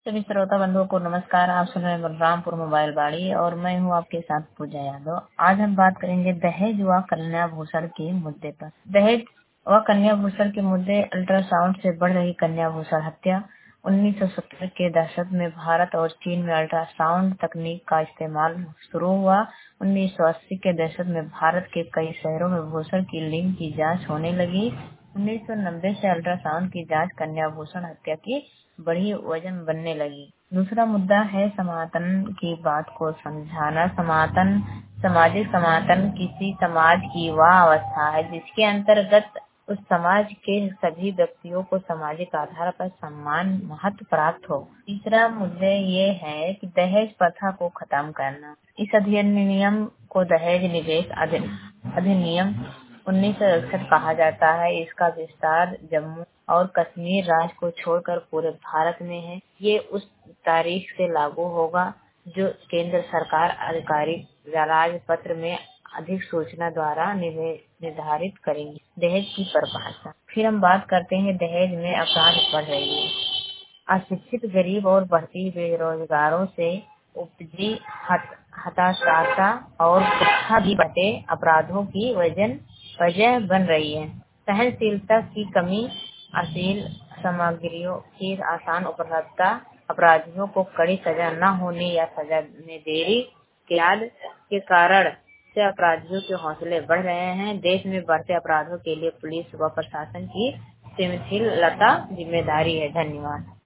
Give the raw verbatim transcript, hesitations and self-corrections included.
सभी श्रोता बंधुओं को नमस्कार। आप सुन रहे हैं बलरामपुर मोबाइल बाड़ी और मैं हूं आपके साथ पूजा यादव। आज हम बात करेंगे दहेज व कन्या भूषण के मुद्दे पर। दहेज व कन्या भूषण के मुद्दे। अल्ट्रासाउंड से बढ़ रही कन्या भूषण हत्या। उन्नीस सौ सत्तर के दशक में भारत और चीन में अल्ट्रासाउंड तकनीक का इस्तेमाल शुरू हुआ। उन्नीस सौ अस्सी के दशक में भारत के कई शहरों में भूषण की लिंग की जाँच होने लगी। उन्नीस सौ नब्बे से अल्ट्रासाउंड की जांच कन्या भूषण हत्या की बड़ी वजन बनने लगी। दूसरा मुद्दा है समातन की बात को समझाना। समातन सामाजिक समातन किसी समाज की वह अवस्था है जिसके अंतर्गत उस समाज के सभी व्यक्तियों को सामाजिक आधार पर सम्मान महत्व प्राप्त हो। तीसरा मुद्दे ये है कि दहेज प्रथा को खत्म करना। इस अधिनियम को दहेज निवेश अधिनियम उन्नीस सौ इकसठ कहा जाता है। इसका विस्तार जम्मू और कश्मीर राज्य को छोड़कर पूरे भारत में है। ये उस तारीख से लागू होगा जो केंद्र सरकार आधिकारिक राजपत्र में अधिक सूचना द्वारा निर्धारित करेंगी। दहेज की परिभाषा। फिर हम बात करते हैं दहेज में अपराध बढ़ रही है। अशिक्षित गरीब और बढ़ती बेरोजगारों से उपजी हताशा और कुत्सा भी बढ़ते अपराधों की वजन वजह बन रही है। सहनशीलता की कमी, अश्लील सामग्रियों की आसान उपलब्धता, अपराधियों को कड़ी सजा न होने या सजा में देरी के आदि के कारण से अपराधियों के हौसले बढ़ रहे हैं। देश में बढ़ते अपराधों के लिए पुलिस व प्रशासन की संवेदनशीलता जिम्मेदारी है। धन्यवाद।